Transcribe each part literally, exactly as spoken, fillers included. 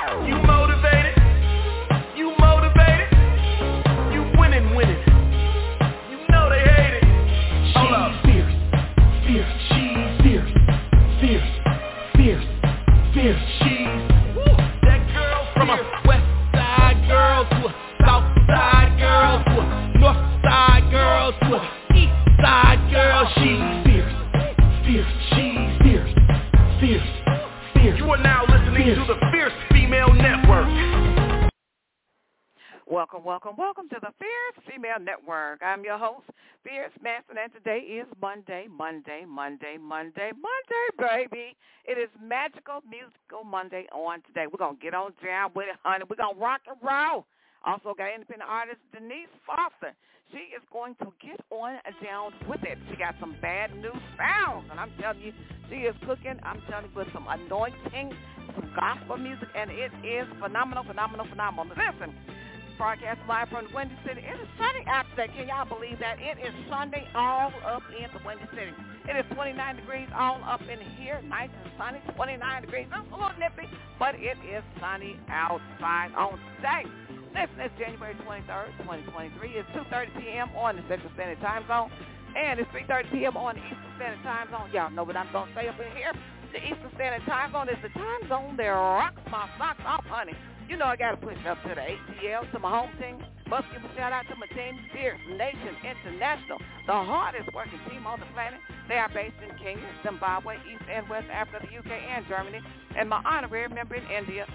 You motivated? You motivated? You winning, winning. You know they hate it. Hold up. Fierce, fierce, she's fierce, fierce, fierce, fierce, she's. Woo. That girl from a west side girl to a south side girl to a north side girl to a east side girl. She's fierce, fierce, she's fierce, fierce, fierce. You are now listening fierce. to the Fierce Female Network. Welcome, welcome, welcome to the Fierce Female Network. I'm your host, Fierce Manson, and today is Monday, Monday, Monday, Monday, Monday, baby. It is Magical Musical Monday on today. We're going to get on down with it, honey. We're going to rock and roll. Also got independent artist Denise Foster. She is going to get on down with it. She got some bad news sounds, and I'm telling you, she is cooking, I'm telling you, with some anointing, some gospel music, and it is phenomenal, phenomenal, phenomenal. Listen. Broadcast live from the Windy City. It is sunny out today. Can y'all believe that? It is Sunday all up in the Windy City. It is twenty-nine degrees all up in here. Nice and sunny, twenty-nine degrees. It's a little nippy, but it is sunny outside on today. Listen, it's January twenty-third, twenty twenty-three. It's two thirty p.m. on the Central Standard Time Zone, and it's three thirty p.m. on the Eastern Standard Time Zone. Y'all know what I'm going to say up in here. The Eastern Standard Time Zone is the time zone that rocks my socks off, honey. You know I got to push up to the A T L, to my home team. Must give a shout-out to my team, Fierce Nation International, the hardest working team on the planet. They are based in Kenya, Zimbabwe, East and West Africa, the U K, and Germany. And my honorary member in India,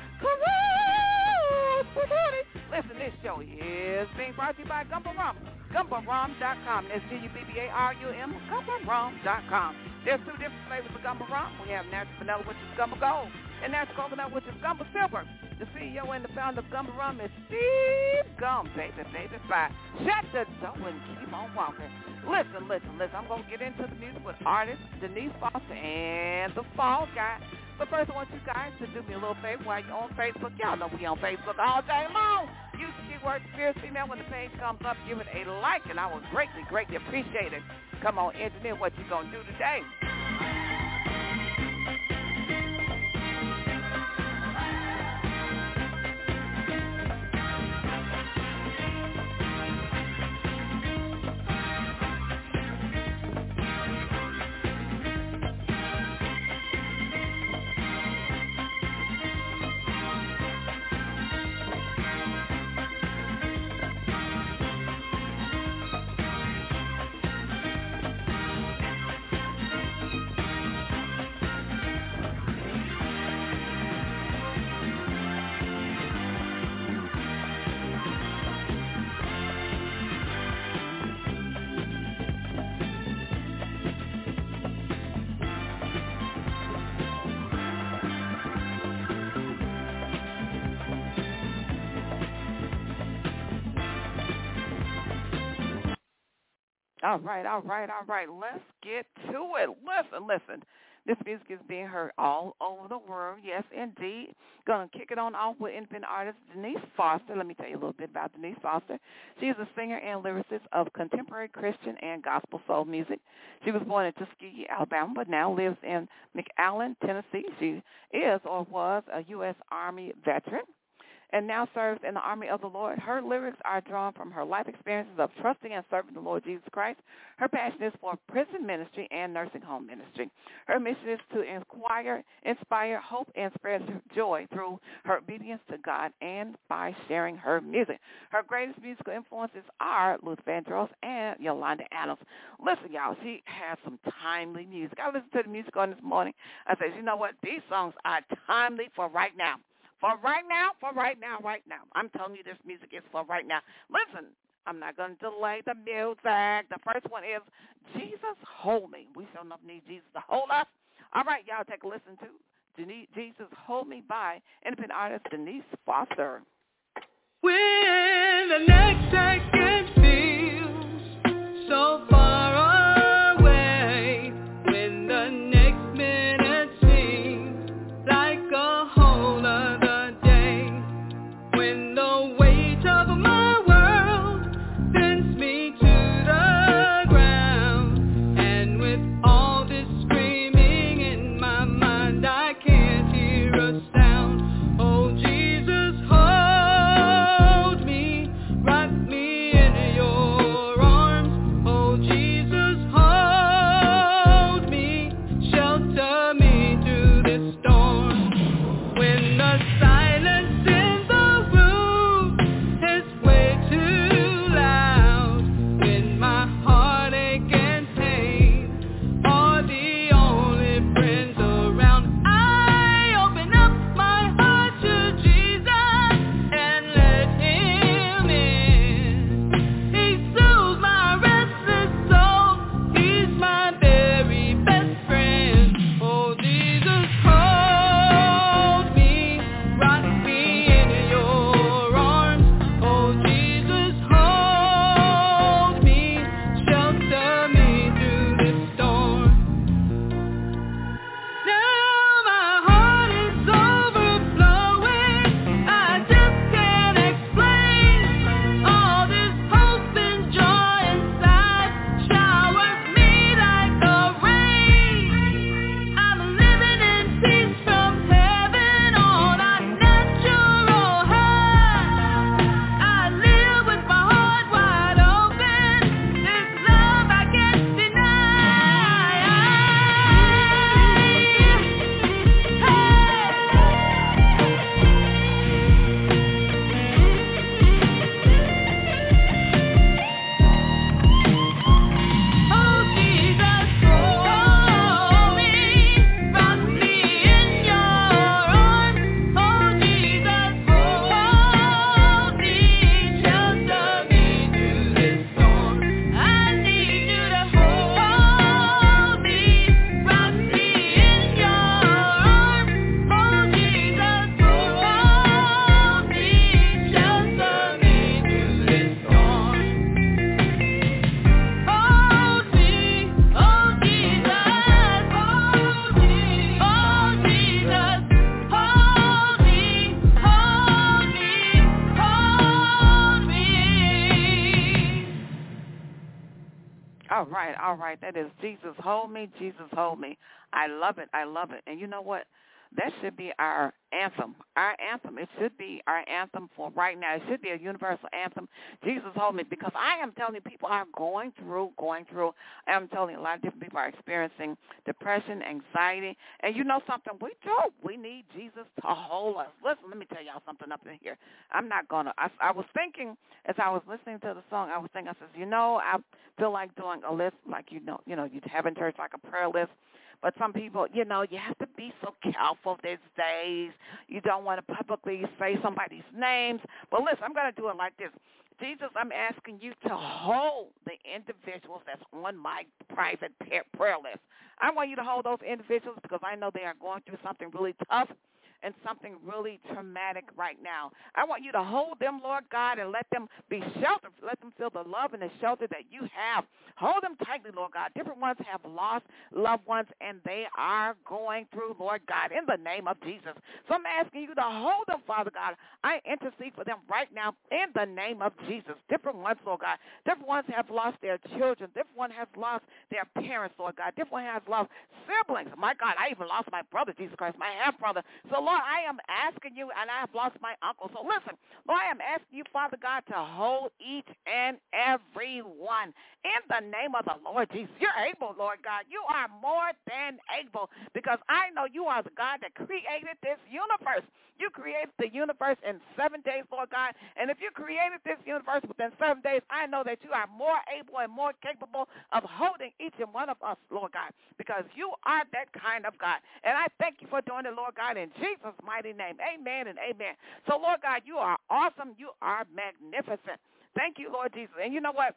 listen, this show is being brought to you by Gumbo Rum, gumbo rum dot com. That's G U B B A R U M, gumbo rum dot com. There's two different flavors of Gumbo Rum. We have natural vanilla, which is Gumbo Gold, and natural coconut, which is Gumbo Silver. The C E O and the founder of Gumbo Rum is Steve Gum, baby, baby, bye. Shut the door and keep on walking. Listen, listen, listen. I'm going to get into the music with artist Denise Foster and the Fall Guy. But first, I want you guys to do me a little favor while you're on Facebook. Y'all know we on Facebook all day long. Use the keyword Fierce Female. When the page comes up, give it a like, and I will greatly, greatly appreciate it. Come on, engineer, what you going to do today? All right, all right, all right. Let's get to it. Listen, listen. This music is being heard all over the world. Yes, indeed. Going to kick it on off with independent artist Denise Foster. Let me tell you a little bit about Denise Foster. She is a singer and lyricist of contemporary Christian and gospel soul music. She was born in Tuskegee, Alabama, but now lives in McAllen, Tennessee. She is or was a U S Army veteran and now serves in the Army of the Lord. Her lyrics are drawn from her life experiences of trusting and serving the Lord Jesus Christ. Her passion is for prison ministry and nursing home ministry. Her mission is to inquire, inspire hope, and spread joy through her obedience to God and by sharing her music. Her greatest musical influences are Luther Vandross and Yolanda Adams. Listen, y'all, she has some timely music. I listened to the music on this morning. I said, you know what? These songs are timely for right now. For right now, for right now, right now. I'm telling you this music is for right now. Listen, I'm not going to delay the music. The first one is Jesus Hold Me. We sure enough need Jesus to hold us. All right, y'all take a listen to Jesus Hold Me by independent artist Denise Foster. When the next second feels so far away, when the next minute seems like a whole other when the weight of my world bends me to the ground, and with all this screaming in my mind I can't hear a sound. Oh, Jesus. All right, all right. That is Jesus Hold Me, Jesus Hold Me. I love it, I love it. And you know what? That should be our anthem, our anthem. It should be our anthem for right now. It should be a universal anthem, Jesus Hold Me, because I am telling you, people are going through, going through. I am telling you, a lot of different people are experiencing depression, anxiety. And you know something? We do. We need Jesus to hold us. Listen, let me tell y'all something up in here. I'm not going to. I, I was thinking, as I was listening to the song, I was thinking, I said, you know, I feel like doing a list like, you know, you know, you'd have in church like a prayer list. But some people, you know, you have to be so careful these days. You don't want to publicly say somebody's names. But listen, I'm going to do it like this. Jesus, I'm asking you to hold the individuals that's on my private prayer list. I want you to hold those individuals because I know they are going through something really tough and something really traumatic right now. I want you to hold them, Lord God, and let them be sheltered. Let them feel the love and the shelter that you have. Hold them tightly, Lord God. Different ones have lost loved ones, and they are going through, Lord God, in the name of Jesus. So I'm asking you to hold them, Father God. I intercede for them right now in the name of Jesus. Different ones, Lord God. Different ones have lost their children. Different one has lost their parents, Lord God. Different one has lost siblings. My God, I even lost my brother, Jesus Christ, my half-brother. So, Lord, I am asking you, and I have lost my uncle. So listen, Lord, I am asking you, Father God, to hold each and every one in the name of the Lord Jesus. You're able, Lord God. You are more than able because I know you are the God that created this universe. You created the universe in seven days, Lord God, and if you created this universe within seven days, I know that you are more able and more capable of holding each and one of us, Lord God, because you are that kind of God. And I thank you for doing it, Lord God, in Jesus' mighty name. Amen and amen. So, Lord God, you are awesome. You are magnificent. Thank you, Lord Jesus. And you know what?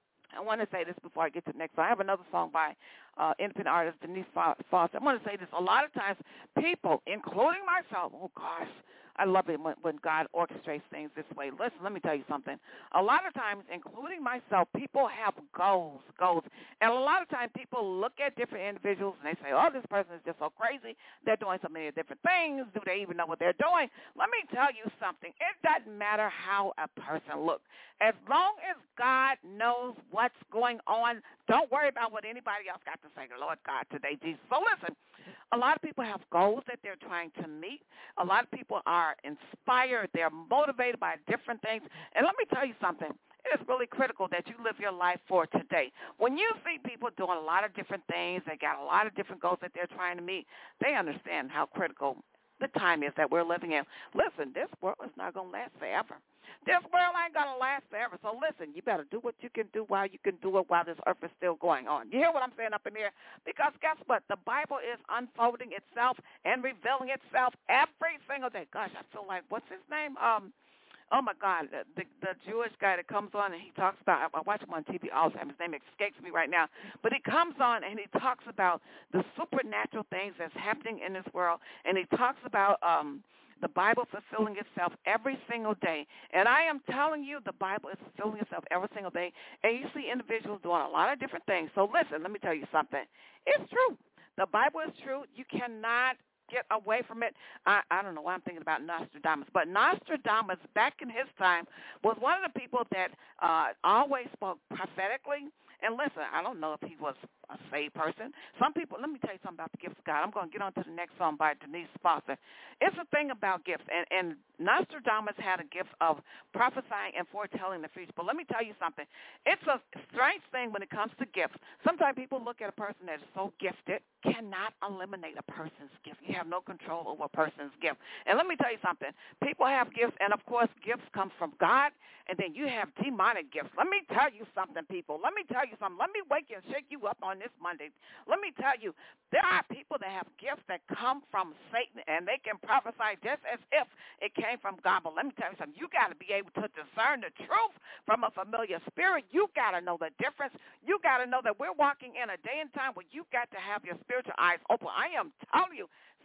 I want to say this before I get to the next song. I have another song by uh, independent artist Denise Foster. I want to say this. A lot of times people, including myself, oh, gosh, I love it when, when God orchestrates things this way. Listen, let me tell you something. A lot of times, including myself, people have goals, goals. And a lot of times people look at different individuals and they say, oh, this person is just so crazy. They're doing so many different things. Do they even know what they're doing? Let me tell you something. It doesn't matter how a person looks. As long as God knows what's going on, don't worry about what anybody else got to say. Lord God, today, Jesus. So listen, a lot of people have goals that they're trying to meet. A lot of people are inspired. They're motivated by different things. And let me tell you something. It is really critical that you live your life for today. When you see people doing a lot of different things, they got a lot of different goals that they're trying to meet, they understand how critical the time is that we're living in. Listen, this world is not going to last forever. This world ain't going to last forever. So listen, you better do what you can do while you can do it while this earth is still going on. You hear what I'm saying up in here? Because guess what? The Bible is unfolding itself and revealing itself every single day. Gosh, I feel like, what's his name? Um, Oh, my God, the, the the Jewish guy that comes on and he talks about, I watch him on T V all the time. His name escapes me right now. But he comes on and he talks about the supernatural things that's happening in this world. And he talks about um, the Bible fulfilling itself every single day. And I am telling you, the Bible is fulfilling itself every single day. And you see individuals doing a lot of different things. So listen, let me tell you something. It's true. The Bible is true. You cannot get away from it. I, I don't know why I'm thinking about Nostradamus, but Nostradamus back in his time was one of the people that uh, always spoke prophetically. And listen, I don't know if he was a saved person. Some people, let me tell you something about the gifts of God. I'm going to get on to the next song by Denise Foster. It's a thing about gifts, and, and Nostradamus had a gift of prophesying and foretelling the future. But let me tell you something. It's a strange thing when it comes to gifts. Sometimes people look at a person that is so gifted, cannot eliminate a person's gift. You have no control over a person's gift. And let me tell you something. People have gifts, and, of course, gifts come from God, and then you have demonic gifts. Let me tell you something, people. Let me tell you something. Let me wake you and shake you up on this Monday. Let me tell you, there are people that have gifts that come from Satan, and they can prophesy just as if it came from God. But let me tell you something. You got to be able to discern the truth from a familiar spirit. You got to know the difference. You got to know that we're walking in a day and time where you got to have your spiritual eyes open. I am telling you,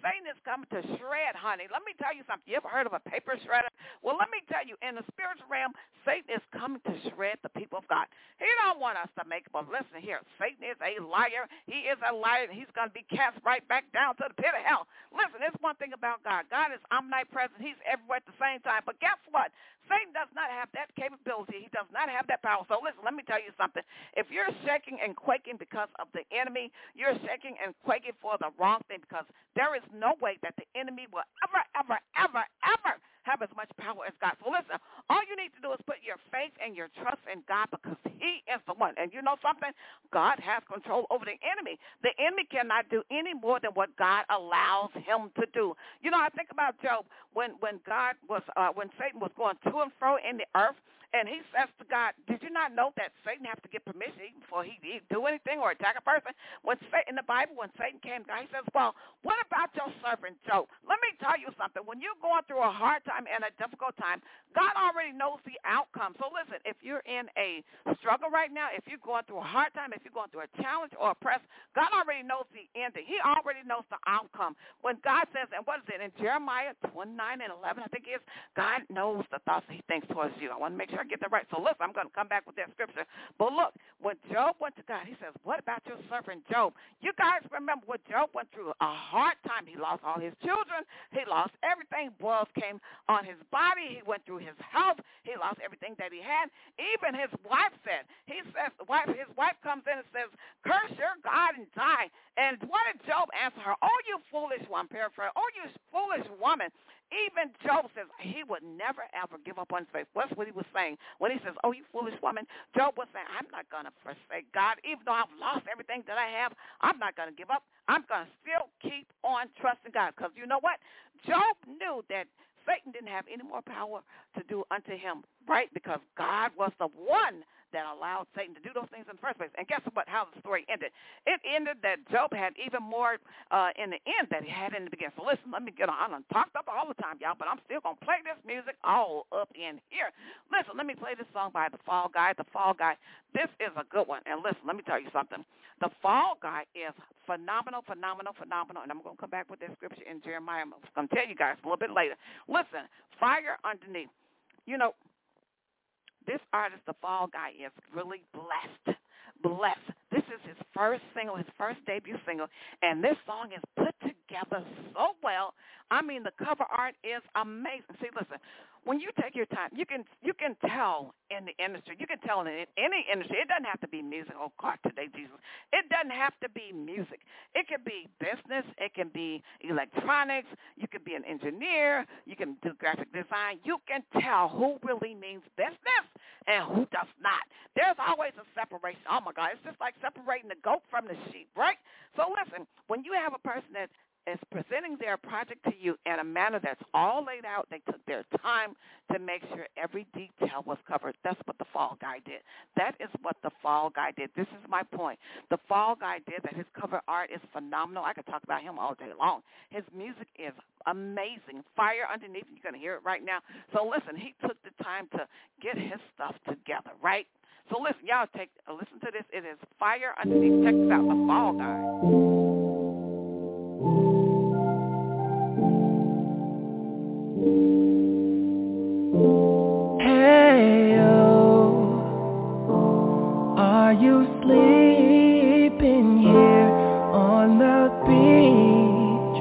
Satan is coming to shred, honey. Let me tell you something. You ever heard of a paper shredder? Well, let me tell you, in the spiritual realm, Satan is coming to shred the people of God. He don't want us to make it, but listen here. Satan is a liar. He is a liar, and he's going to be cast right back down to the pit of hell. Listen, there's one thing about God. God is omnipresent. He's everywhere at the same time. But guess what? Satan does not have that capability. He does not have that power. So listen, let me tell you something. If you're shaking and quaking because of the enemy, you're shaking and quaking for the wrong thing, because there is no way that the enemy will ever, ever, ever, ever have as much power as God. So listen, all you need to do is put your faith and your trust in God, because he is the one. And you know something? God has control over the enemy. The enemy cannot do any more than what God allows him to do. You know, I think about Job when, when God was, uh, when Satan was going to and fro in the earth, and he says to God, did you not know that Satan has to get permission before he, he do anything or attack a person? When Satan, in the Bible, when Satan came to God, he says, well, what about your servant Job? Let me tell you something. When you're going through a hard time and a difficult time, God already knows the outcome. So listen, if you're in a struggle right now, if you're going through a hard time, if you're going through a challenge or a press, God already knows the ending. He already knows the outcome. When God says, and what is it, in Jeremiah twenty-nine and eleven, I think it is, God knows the thoughts that he thinks towards you. I want to make sure I get that right. So listen, I'm going to come back with that scripture. But look, when Job went to God, he says, what about your servant Job? You guys remember what Job went through? A hard time. He lost all his children. He lost everything. Boils came on his body. He went through his health. He lost everything that he had. Even his wife said, he says, the wife, his wife comes in and says, curse your God and die. And what did Job answer her? Oh, you foolish one, paraphrase. Oh, you foolish woman. Even Job says he would never, ever give up on his faith. That's what he was saying. When he says, oh, you foolish woman, Job was saying, I'm not going to forsake God. Even though I've lost everything that I have, I'm not going to give up. I'm going to still keep on trusting God. Because you know what? Job knew that Satan didn't have any more power to do unto him, right? Because God was the one that allowed Satan to do those things in the first place. And guess what? How the story ended. It ended that Job had even more uh, in the end that he had in the beginning. So listen, let me get on. I'm talked up all the time, y'all, but I'm still going to play this music all up in here. Listen, let me play this song by The Fall Guy. The Fall Guy, this is a good one. And listen, let me tell you something. The Fall Guy is phenomenal, phenomenal, phenomenal. And I'm going to come back with this scripture in Jeremiah. I'm going to tell you guys a little bit later. Listen, fire underneath. You know, this artist, The Fall Guy, is really blessed. Blessed. This is his first single, his first debut single, and this song is put together so well. I mean, the cover art is amazing. See, listen, when you take your time, you can you can tell in the industry, you can tell in any industry. It doesn't have to be music. Oh, God, today, Jesus. It doesn't have to be music. It can be business. It can be electronics. You can be an engineer. You can do graphic design. You can tell who really means business and who does not. There's always a separation. Oh, my God, it's just like separating the goat from the sheep, right? So listen, when you have a person that is presenting their project to you in a manner that's all laid out, they took their time to make sure every detail was covered. That's what The Fall Guy did. That is what The Fall Guy did. This is my point. The Fall Guy did that. His cover art is phenomenal. I could talk about him all day long. His music is amazing. Fire underneath. You're going to hear it right now. So listen, he took the time to get his stuff together, right? So listen, y'all take uh, listen to this. It is Fire Underneath. Check this out, The Fall Guy. Hey, oh, are you sleeping here on the beach?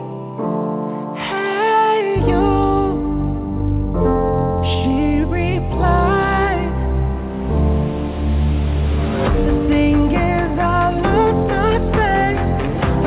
Hey, you, she replied, the thing is I lose my faith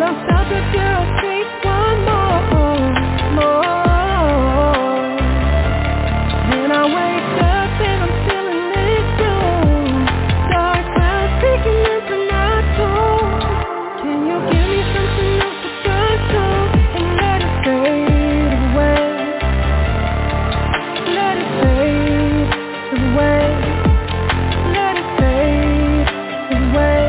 don't stop until I take one more, more. When I wake up and I'm feeling it too. Dark clouds peeking into my soul. Can you give me something else to turn to and let it fade away? Let it fade away. Let it fade away.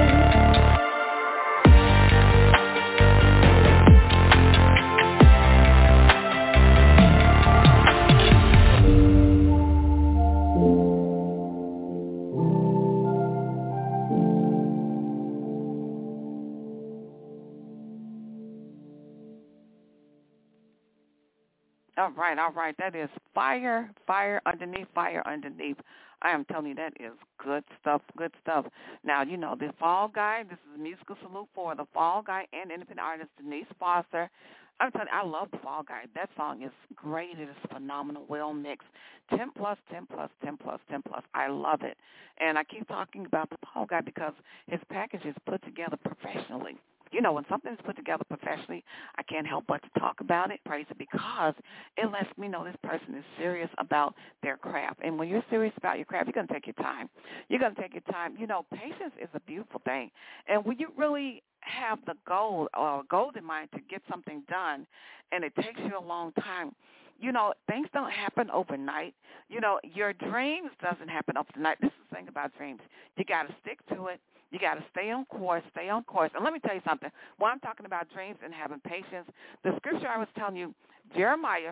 All right, all right. That is Fire, Fire Underneath, Fire Underneath. I am telling you, that is good stuff, good stuff. Now, you know, the Fall Guy, this is a musical salute for the Fall Guy and independent artist Denise Foster. I'm telling you, I love the Fall Guy. That song is great. It is phenomenal, well mixed. ten plus, ten plus, ten plus, ten plus. I love it. And I keep talking about the Fall Guy because his package is put together professionally. You know, when something is put together professionally, I can't help but to talk about it, praise it, because it lets me know this person is serious about their craft. And when you're serious about your craft, you're going to take your time. You're going to take your time. You know, patience is a beautiful thing. And when you really have the goal or goal in mind to get something done, and it takes you a long time, you know, things don't happen overnight. You know, your dreams doesn't happen overnight. This is the thing about dreams. You got to stick to it. You got to stay on course, stay on course. And let me tell you something. While I'm talking about dreams and having patience, the scripture I was telling you, Jeremiah,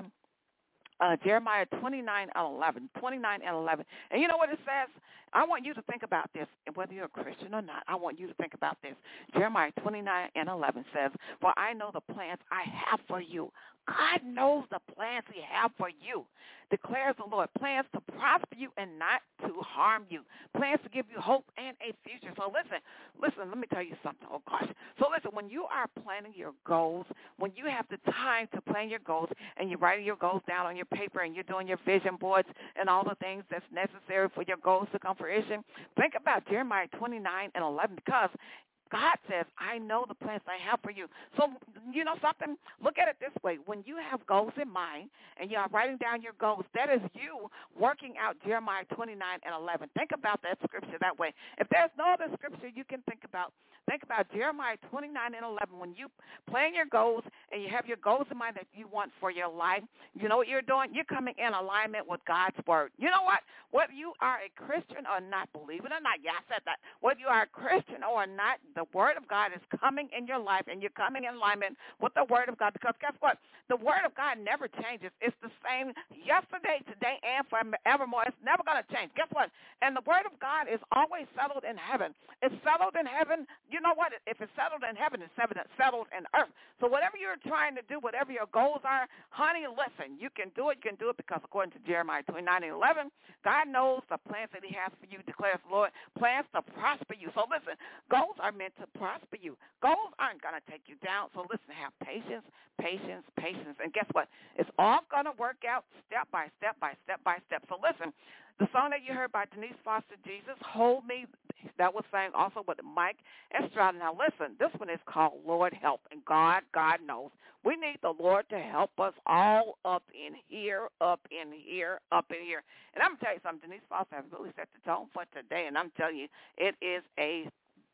uh, Jeremiah twenty-nine and eleven, twenty-nine and eleven. And you know what it says? I want you to think about this, whether you're a Christian or not. I want you to think about this. Jeremiah twenty-nine and eleven says, for I know the plans I have for you. God knows the plans he has for you, declares the Lord. Plans to prosper you and not to harm you. Plans to give you hope and a future. So listen, listen, let me tell you something. Oh, gosh. So listen, when you are planning your goals, when you have the time to plan your goals and you're writing your goals down on your paper and you're doing your vision boards and all the things that's necessary for your goals to come fruition, think about Jeremiah twenty-nine and eleven, because God says, I know the plans I have for you. So, you know something? Look at it this way. When you have goals in mind and you are writing down your goals, that is you working out Jeremiah twenty-nine and eleven. Think about that scripture that way. If there's no other scripture you can think about, think about Jeremiah twenty-nine and eleven. When you plan your goals and you have your goals in mind that you want for your life, you know what you're doing? You're coming in alignment with God's word. You know what? Whether you are a Christian or not, believe it or not, yeah, I said that. Whether you are a Christian or not, the word of God is coming in your life, and you're coming in alignment with the word of God, because guess what? The word of God never changes. It's the same yesterday, today, and forevermore. It's never going to change. Guess what? And the word of God is always settled in heaven. It's settled in heaven. You know what? If it's settled in heaven, it's settled in earth. So whatever you're trying to do, whatever your goals are, honey, listen, you can do it. You can do it because according to Jeremiah twenty-nine and eleven, God knows the plans that he has for you, declares the Lord, plans to prosper you. So listen, goals are meant to prosper you. Goals aren't going to take you down. So listen, have patience, patience, patience. And guess what? It's all going to work out step by step by step by step. So listen, the song that you heard by Denise Foster, Jesus, Hold Me, that was sang also with Mike Estrada. Now listen, this one is called Lord Help. And God, God knows. We need the Lord to help us all up in here, up in here, up in here. And I'm going to tell you something, Denise Foster has really set the tone for today. And I'm telling you, it is a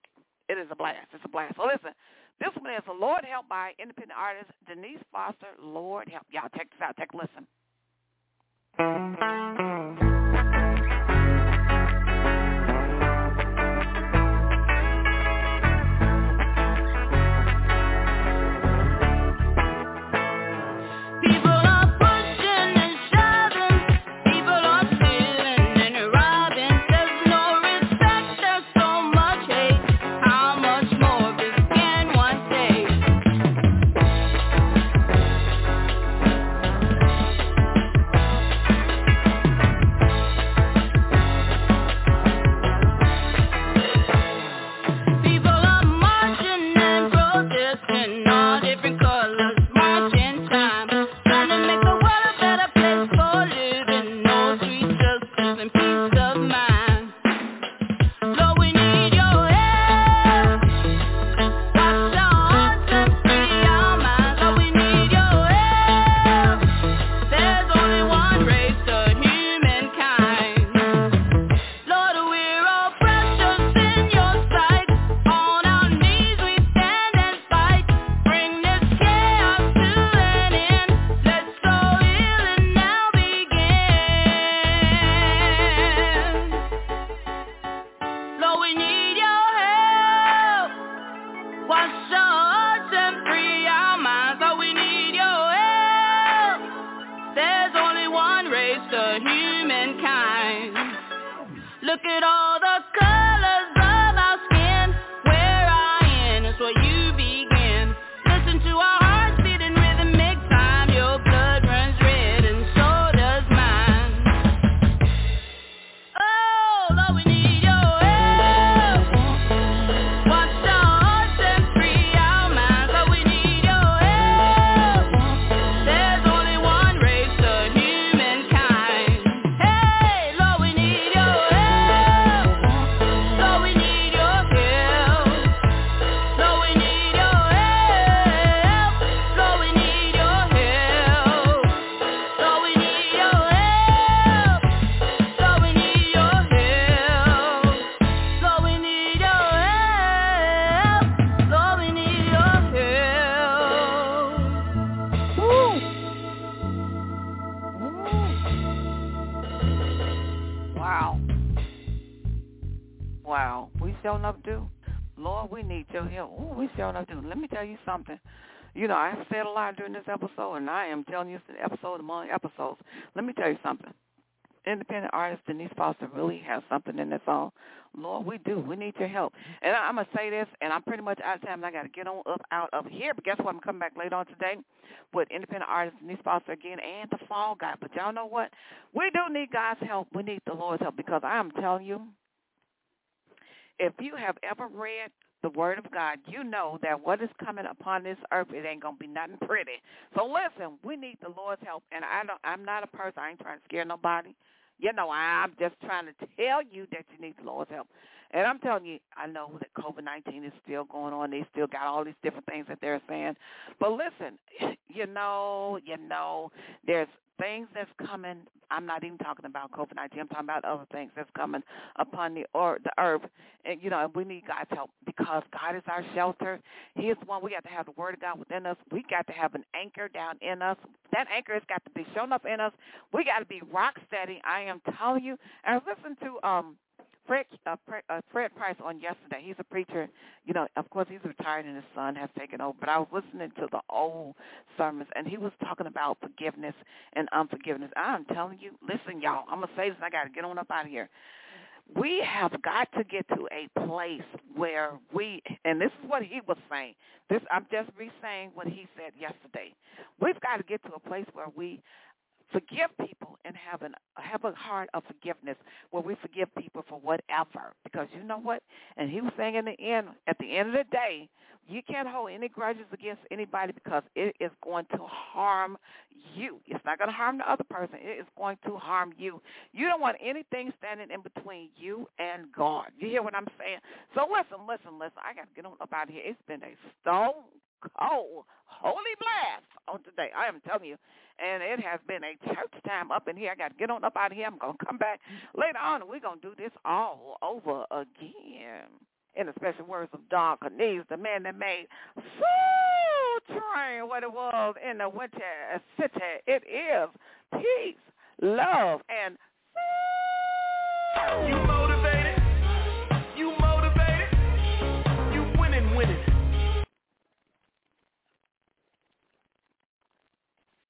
It is a blast. It's a blast. So listen, this one is a Lord Help by independent artist Denise Foster. Lord Help. Y'all check this out. Take a listen. Look at all the colors of our skin. Where I end is where you begin. Listen to our hearts beating rhythmic time. Your blood runs red and so does mine. Oh, Lord, we need your help. Watch our hearts and free our minds. Lord, we need your help. There's only one race, the humankind. Hey, Lord, we need your help. Lord, we need your help. Lord, we need your help. Lord, we need your help. Lord, we need your help. Lord, we need your help. Lord, we need your help. Lord, we need your help. Woo. Wow. Wow. We sure enough do. Lord, we need your help. Ooh, we sure enough do. Let me tell you something. You know, I said a lot during this episode, and I am telling you it's an episode among episodes. Let me tell you something. Independent artist Denise Foster really has something in this song. Lord, we do. We need your help. And I, I'm going to say this, and I'm pretty much out of time, and I got to get on up out of here. But guess what? I'm coming back later on today with independent artist Denise Foster again and the Fall Guy. But y'all know what? We do need God's help. We need the Lord's help because I am telling you, if you have ever read the Word of God, you know that what is coming upon this earth, it ain't going to be nothing pretty. So listen, we need the Lord's help. And I don't, I'm not a person, I ain't trying to scare nobody. You know, I'm just trying to tell you that you need the Lord's help. And I'm telling you, I know that COVID nineteen is still going on. They still got all these different things that they're saying. But listen, you know, you know, there's things that's coming. I'm not even talking about COVID nineteen. I'm talking about other things that's coming upon the or the earth. And, you know, we need God's help because God is our shelter. He is one. We got to have the Word of God within us. We got to have an anchor down in us. That anchor has got to be shown up in us. We got to be rock steady. I am telling you. And listen to um. Fred, uh, uh, Fred Price on yesterday. He's a preacher. You know, of course, he's retired and his son has taken over. But I was listening to the old sermons, and he was talking about forgiveness and unforgiveness. I'm telling you, listen, y'all, I'm going to say this, and I got to get on up out of here. We have got to get to a place where we, and this is what he was saying. This I'm just re-saying what he said yesterday. We've got to get to a place where we forgive people and have an have a heart of forgiveness where we forgive people for whatever. Because you know what? And he was saying in the end, at the end of the day, you can't hold any grudges against anybody because it is going to harm you. It's not going to harm the other person. It is going to harm you. You don't want anything standing in between you and God. You hear what I'm saying? So listen, listen, listen. I got to get on up out of here. It's been a stone cold holy blast on today. I am telling you. And it has been a church time up in here. I got to get on up out of here. I'm going to come back later on, and we're going to do this all over again. In the special words of Don Cornelius, the man that made Soul Train what it was in the winter city. It is peace, love, and